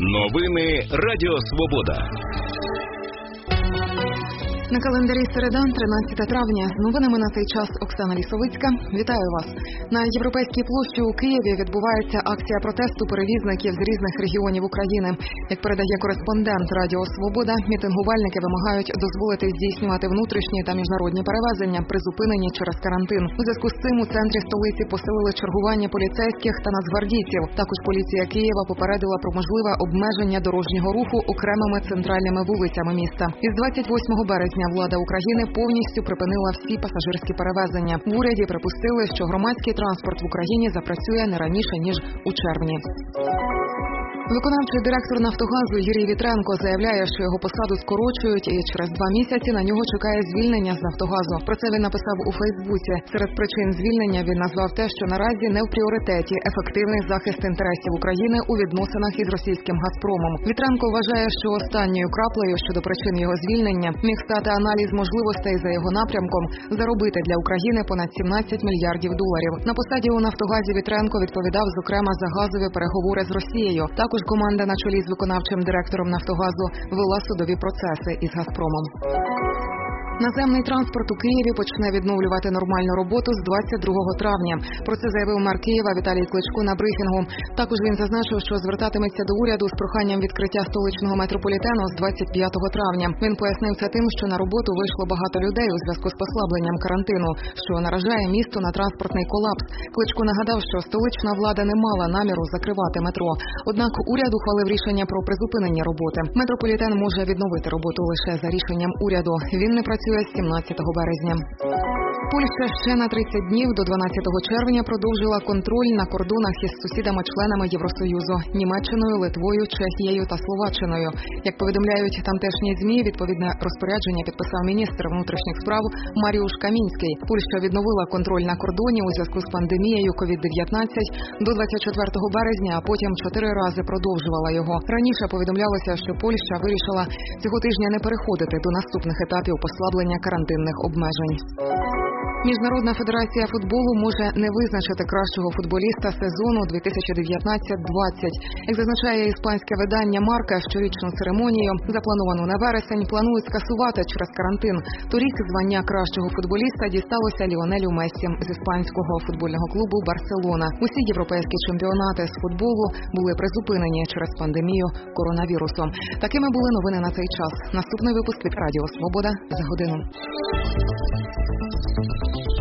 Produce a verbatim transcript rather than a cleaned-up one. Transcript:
Новини Радіо Свобода. На календарі середа, тринадцяте травня. З новинами на цей час Оксана Лісовицька. Вітаю вас. На Європейській площі у Києві відбувається акція протесту перевізників з різних регіонів України. Як передає кореспондент Радіо Свобода, мітингувальники вимагають дозволити здійснювати внутрішні та міжнародні перевезення, призупинені через карантин. У зв'язку з цим у центрі столиці посилили чергування поліцейських та нацгвардійців. Також поліція Києва попередила про можливе обмеження дорожнього руху окремими центральними вулицями міста. Із двадцять восьмого березня влада України повністю припинила всі пасажирські перевезення. В уряді припустили, що громадський транспорт в Україні запрацює не раніше, ніж у червні. Виконавчий директор «Нафтогазу» Юрій Вітренко заявляє, що його посаду скорочують і через два місяці на нього чекає звільнення з «Нафтогазу». Про це він написав у Фейсбуці. Серед причин звільнення він назвав те, що наразі не в пріоритеті ефективний захист інтересів України у відносинах із російським «Газпромом». Вітренко вважає, що останньою краплею щодо причин його звільнення міг стати аналіз можливостей за його напрямком заробити для України понад сімнадцять мільярдів доларів. На посаді у «Нафтогазі» Вітренко відповідав, зокрема, за газові переговори з Росією. Також команда на чолі з виконавчим директором «Нафтогазу» вела судові процеси із «Газпромом». Наземний транспорт у Києві почне відновлювати нормальну роботу з двадцять другого травня. Про це заявив мер Києва Віталій Кличко на брифінгу. Також він зазначив, що звертатиметься до уряду з проханням відкриття столичного метрополітену з двадцять п'ятого травня. Він пояснив це тим, що на роботу вийшло багато людей у зв'язку з послабленням карантину, що наражає місто на транспортний колапс. Кличко нагадав, що столична влада не мала наміру закривати метро. Однак уряд ухвалив рішення про призупинення роботи. Метрополітен може відновити роботу лише за рішенням уряду. Він не працює з сімнадцятого березня. Польща ще на тридцять днів до дванадцятого червня продовжила контроль на кордонах із сусідами-членами Євросоюзу – Німеччиною, Литвою, Чехією та Словаччиною. Як повідомляють тамтешні ЗМІ, відповідне розпорядження підписав міністр внутрішніх справ Маріуш Камінський. Польща відновила контроль на кордоні у зв'язку з пандемією ковід дев'ятнадцять до двадцять четвертого березня, а потім чотири рази продовжувала його. Раніше повідомлялося, що Польща вирішила цього тижня не переходити до наступних етапів послаблення карантинних обмежень. Міжнародна федерація футболу може не визначити кращого футболіста сезону дві тисячі дев'ятнадцять двадцять. Як зазначає іспанське видання «Марка», щорічну церемонію, заплановану на вересень, планують скасувати через карантин. Торік звання кращого футболіста дісталося Ліонелю Мессі з іспанського футбольного клубу «Барселона». Усі європейські чемпіонати з футболу були призупинені через пандемію коронавірусу. Такими були новини на цей час. Наступний випуск від Радіо Свобода за годину.